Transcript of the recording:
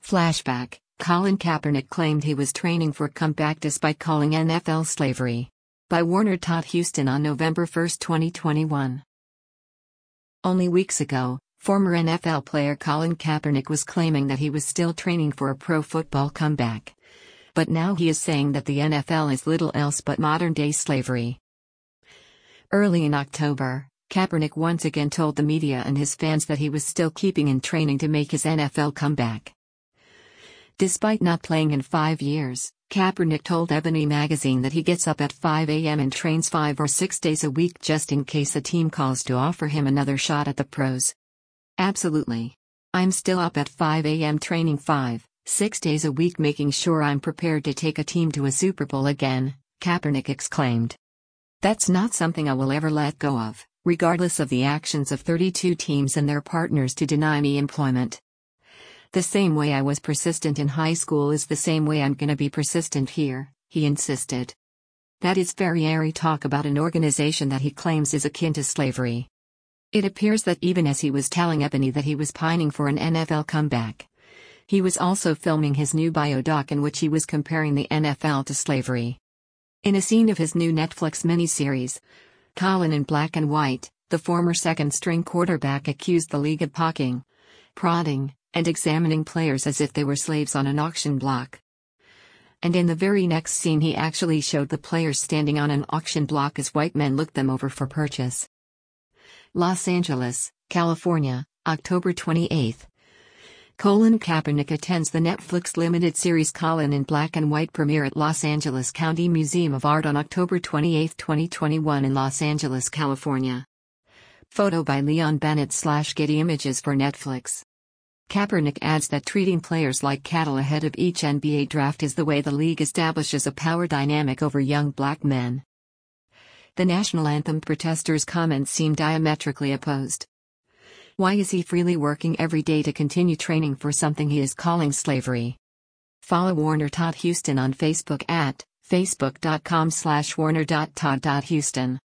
Flashback: Colin Kaepernick claimed he was training for a comeback despite calling NFL slavery. By Warner Todd Houston on November 1, 2021. Only weeks ago, former NFL player Colin Kaepernick was claiming that he was still training for a pro football comeback. But now he is saying that the NFL is little else but modern-day slavery. Early in October, Kaepernick once again told the media and his fans that he was still keeping in training to make his NFL comeback. Despite not playing in 5 years, Kaepernick told Ebony magazine that he gets up at 5 a.m. and trains 5 or 6 days a week just in case a team calls to offer him another shot at the pros. Absolutely. I'm still up at 5 a.m. training 5, 6 days a week making sure I'm prepared to take a team to a Super Bowl again, Kaepernick exclaimed. That's not something I will ever let go of, regardless of the actions of 32 teams and their partners to deny me employment. The same way I was persistent in high school is the same way I'm gonna be persistent here, he insisted. That is very airy talk about an organization that he claims is akin to slavery. It appears that even as he was telling Ebony that he was pining for an NFL comeback, he was also filming his new biodoc in which he was comparing the NFL to slavery. In a scene of his new Netflix miniseries, Colin in Black and White, the former second-string quarterback accused the league of poking, prodding, and examining players as if they were slaves on an auction block. And in the very next scene he actually showed the players standing on an auction block as white men looked them over for purchase. Los Angeles, California, October 28. Colin Kaepernick attends the Netflix limited series Colin in Black and White premiere at Los Angeles County Museum of Art on October 28, 2021 in Los Angeles, California. Photo by Leon Bennett/Getty Images for Netflix. Kaepernick adds that treating players like cattle ahead of each NBA draft is the way the league establishes a power dynamic over young black men. The national anthem protesters' comments seem diametrically opposed. Why is he freely working every day to continue training for something he is calling slavery? Follow Warner Todd Houston on Facebook at facebook.com/warner.todd.houston.